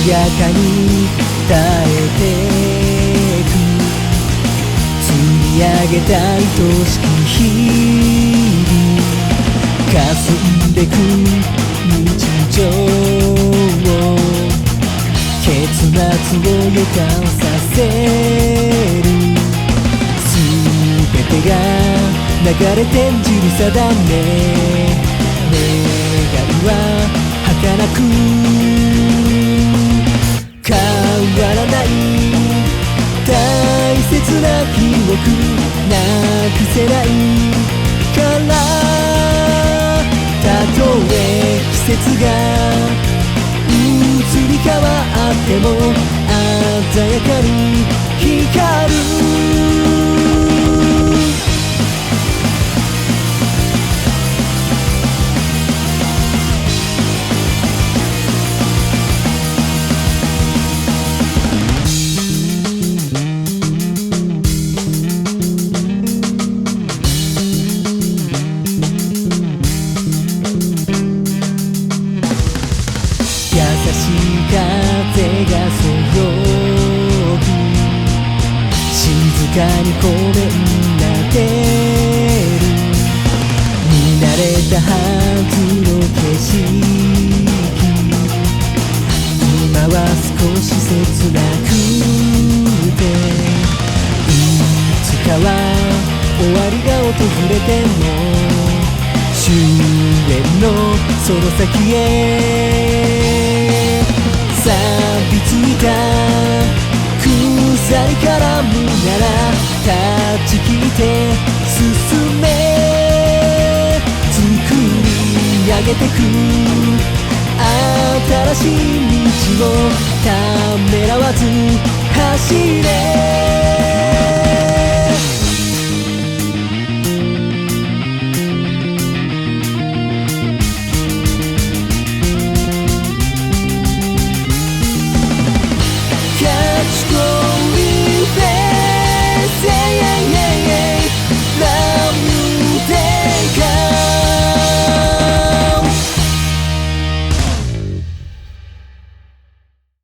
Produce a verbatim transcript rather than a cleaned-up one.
やかに耐えてく積み上げた愛しき日々霞んでく日常を結末を予感させる全てが流れ転じる定め願いは儚く変わらない大切な記憶なくせないからたとえ季節が移り変わっても鮮やかに光る優しい風がそよぐ静かにごめんなってる見慣れたはずの景色今は少し切なくていつかは終わりが訪れても終焉のその先へ錆びついた鎖からむなら断ち切って進め作り上げてく新しい道をためらわず走れ